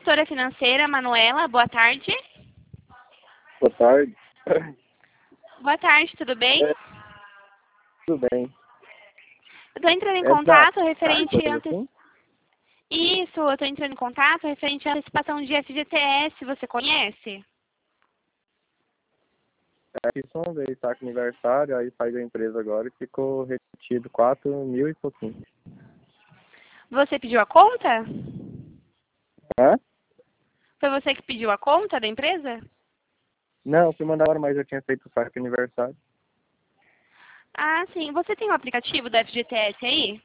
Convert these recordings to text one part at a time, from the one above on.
gestora financeira, Manuela. Boa tarde. Boa tarde. Boa tarde, tudo bem? Tudo bem. Eu estou entrando em É da contato referente coisa ante... assim? Isso, eu estou entrando em contato referente à antecipação de FGTS. Você conhece? Fiz uma vez, tá com aniversário, aí saiu da empresa agora e ficou retido 4.000 e pouquinho. Você pediu a conta? Hã? Foi você que pediu a conta da empresa? Não, fui mandar agora, mas eu tinha feito o saque aniversário. Ah, sim. Você tem o aplicativo do FGTS aí?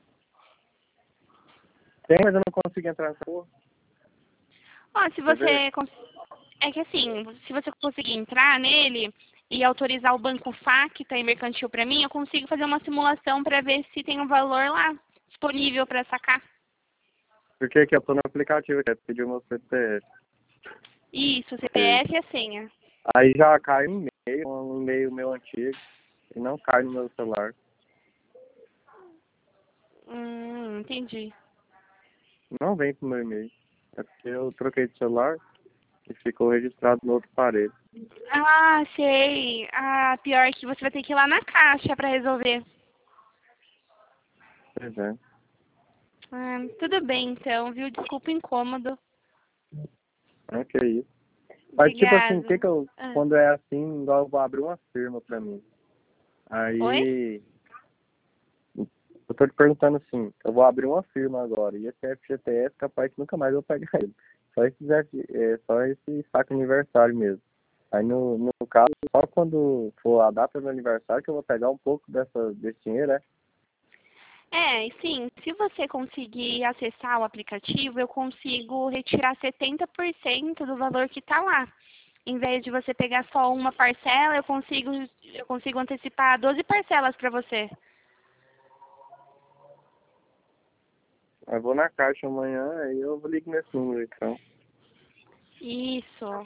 Tem, mas eu não consegui entrar nessa porra. Ó, se Quer ver? você... É que assim, se você conseguir entrar nele e autorizar o banco Facta e Mercantil para mim, eu consigo fazer uma simulação para ver se tem um valor lá disponível para sacar. Porque aqui eu tô no aplicativo, que é pedir o meu CPF. Isso, Aí CPF e a senha. aí já cai um e-mail meu antigo, e não cai no meu celular. Entendi. Não vem pro meu e-mail. É porque eu troquei de celular e ficou registrado no outro aparelho. Ah, sei. Ah, pior que você vai ter que ir lá na caixa para resolver. Pois é. Ah, tudo bem então, viu? Desculpa o incômodo. É que é isso. Mas tipo assim, Obrigada. Ah, quando é assim, igual eu vou abrir uma firma pra mim. oi? Aí eu tô te perguntando assim, eu vou abrir uma firma agora, e esse FGTS capaz que nunca mais eu vou pegar ele. Só esse saco aniversário mesmo. Aí no caso, só quando for a data do aniversário que eu vou pegar um pouco desse dinheiro, né? E sim, se você conseguir acessar o aplicativo, eu consigo retirar 70% do valor que está lá. Em vez de você pegar só uma parcela, eu consigo antecipar 12 parcelas para você. Eu vou na caixa amanhã, aí eu ligo nesse número então. Isso.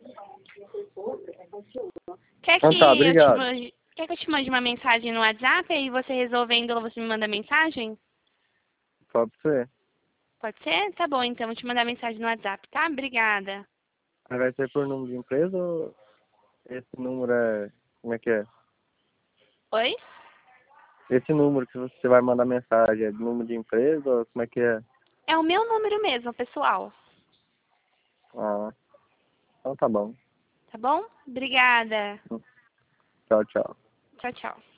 Quer Então tá, que eu te obrigado. mande, quer que eu te mande uma mensagem no WhatsApp e você resolvendo, você me manda mensagem? Pode ser. Pode ser? Tá bom, então, vou te mandar mensagem no WhatsApp, tá? Obrigada. Aí vai ser por número de empresa ou esse número é. Como é que é? Oi? Esse número que você vai mandar mensagem é número de empresa ou como é que é? É o meu número mesmo, pessoal. Ah, então tá bom. Tá bom? Obrigada. Tchau, tchau. Tchau, tchau.